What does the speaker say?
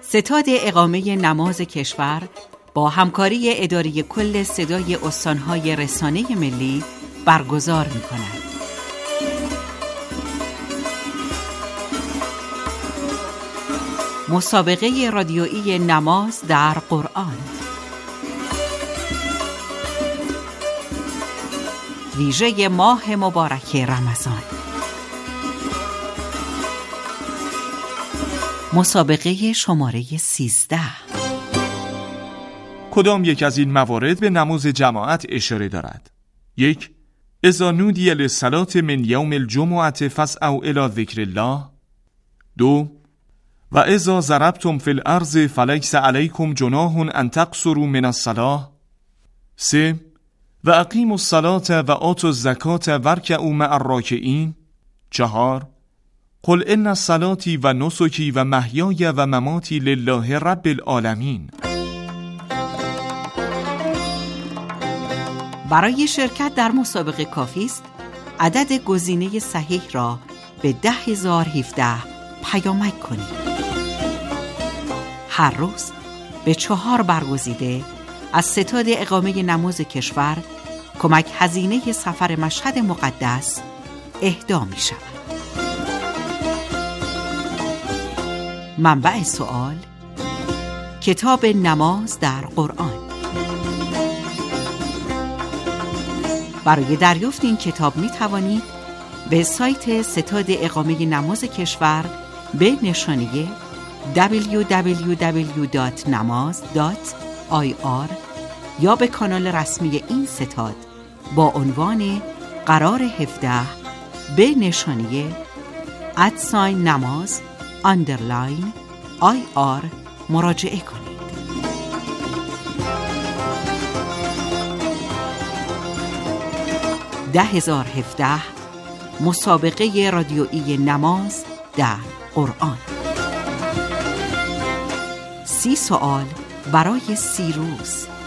ستاد اقامه نماز کشور با همکاری اداره کل صدای استانهای رسانه ملی برگزار می‌کند. مسابقه رادیویی نماز در قرآن، ویژه ماه مبارک رمضان. مسابقه شماره 13. کدام یک از این موارد به نماز جماعت اشاره دارد؟ 1. اذا نودی للصلاة من یوم الجمعة فاسعوا الی ذکر الله. 2. و اذا ضربتم فی الارض فلیس علیکم جناح ان تقصروا من الصلاة. 3. و اقیموا الصلاة و آتوا الزکاة وارکعوا مع الراکعین. 4. قل ان صلاتي و نسکی و محیای و مماتی لله رب العالمین. برای شرکت در مسابقه کافی است عدد گزینه صحیح را به 10017 پیامک کنید. هر روز به 4 برگزیده از ستاد اقامه نماز کشور کمک هزینه سفر مشهد مقدس اهدا می شود. منبع سوال: کتاب نماز در قرآن. برای دریافت این کتاب می توانید به سایت ستاد اقامه نماز کشور به نشانی www.namaz.ir یا به کانال رسمی این ستاد با عنوان قرار 17 به نشانی @نماز IR مراجعه کنید. 10017 مسابقه رادیویی نماز در قرآن. 30 سوال برای 30 روز.